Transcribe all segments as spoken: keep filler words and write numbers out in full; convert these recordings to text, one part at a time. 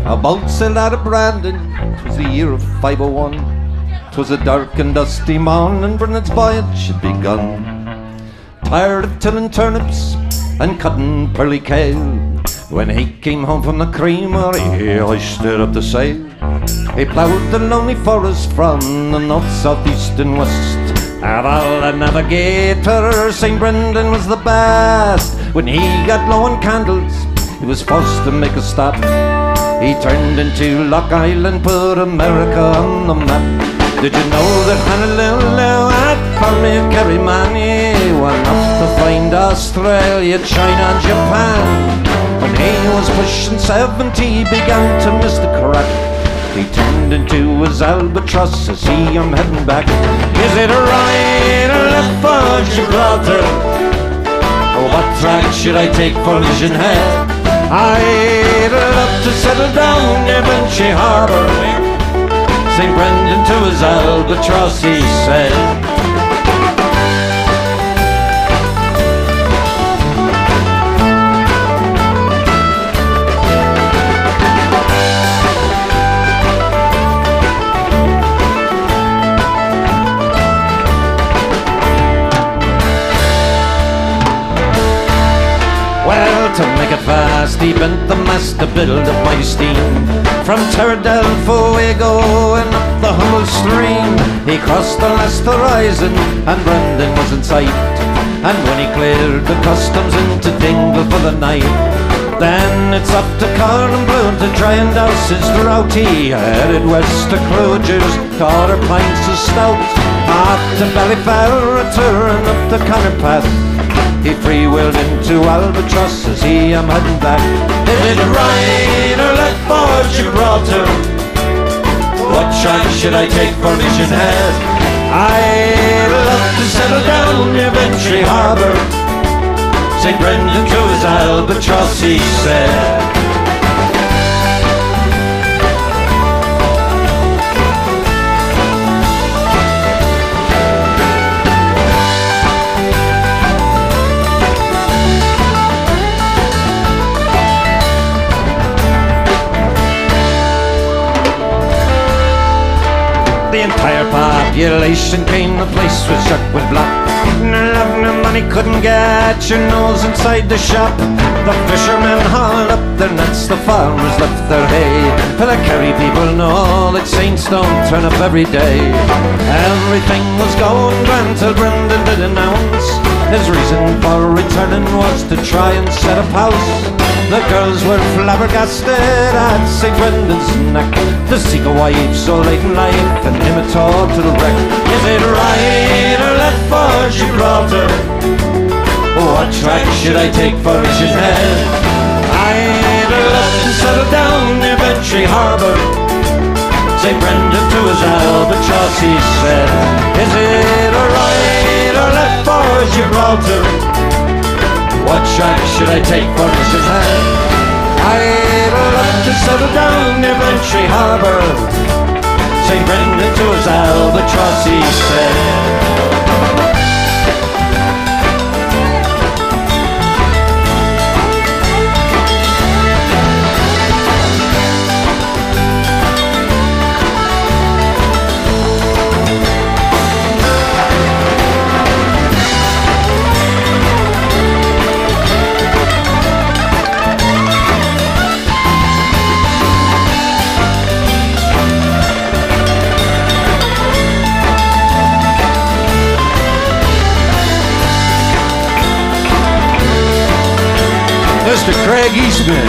About sailed out of Brandon, 'twas the year of five oh one. 'Twas a dark and dusty morn, and Brennan's voyage had begun. Tired of tilling turnips and cutting pearly kale, when he came home from the creamery, he hoisted up the sail. He ploughed the lonely forest from the north, south, east and west. Of all the navigators, Saint Brendan was the best. When he got low on candles, he was forced to make a stop. He turned into Lock Island, put America on the map. Did you know that Honolulu had Palmy Kerry money? Went off to find Australia, China and Japan. When he was pushing seventy, he began to miss the crack. He turned into his albatross to see him heading back. Is it right or left for Gibraltar? Or what track should I take for Mission Head? I'd love to settle down near Benchy Harbour. Saint Brendan to his albatross, he said. To make it fast, he bent the mast to build up my steam. From Terra del Fuego and up the Humble stream, he crossed the last horizon and Brendan was in sight. And when he cleared the customs into Dingle for the night, then it's up to Cornbloom to try and douse his throat. He headed west to Clugers, quarter pints of stout. Up to Ballyfell, return up the Connor Path. He freewheeled into Albatross as he am heading back. Is it right or left for Gibraltar? What track should I take for Mission Head? I'd love to settle down near Benchy Harbour. Saint Brendan to his albatross, he said. The entire population came, the place was shut with block. No love, no money, couldn't get your nose inside the shop. The fishermen hauled up their nets, the farmers left their hay. For the Kerry people know that saints don't turn up every day. Everything was going grand till Brendan did announce his reason for returning was to try and set up house. The girls were flabbergasted at Saint Brendan's neck, to seek a wife so late in life and him a total wreck. Is it right or left for Gibraltar? What track should I take for Mission Head? I'd love to settle down near Benchy Harbour. Saint Brendan to his albatross, he said. Is it right or left for Gibraltar? What track should I take for Mission Head? I'd love to settle down near Benchy Harbour. Saint Brendan to his albatross, he said. Mister Craig Eastman.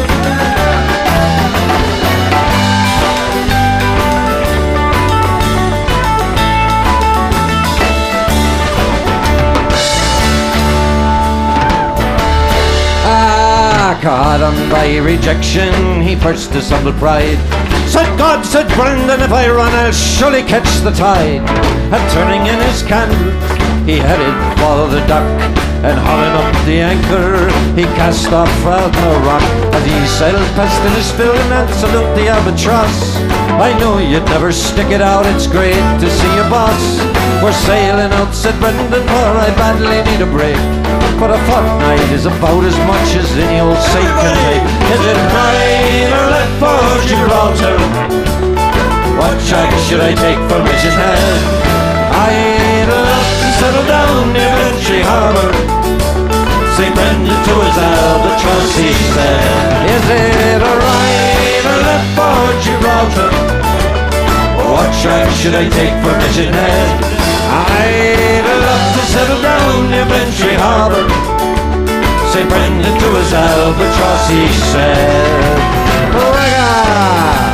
Ah, caught on by rejection, he burst his humble pride. Said God, said Brendan, if I run, I'll surely catch the tide. And turning in his candles, he headed for the dock. And hauling up the anchor, he cast off from the rock. As he sailed past in his fill and salute the albatross. I know you'd never stick it out, it's great to see you, boss. We're sailing out, said Brendan, for I badly need a break. for a fortnight is about as much as any old saint can take. Is it right or left for Gibraltar? What track should I take for Mission Head? I'd love to settle down near Bantry Harbour, Saint Brendan to his albatross, he said. Is it a right or left for Gibraltar? What track should I take for Mission Head? I'd love to settle down near Bantry Harbour, Saint Brendan to his albatross, he said. Ragga!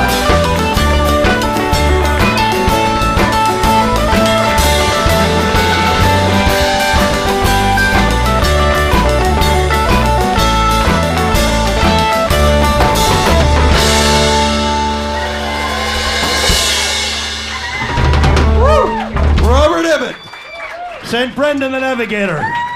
Saint Brendan the Navigator.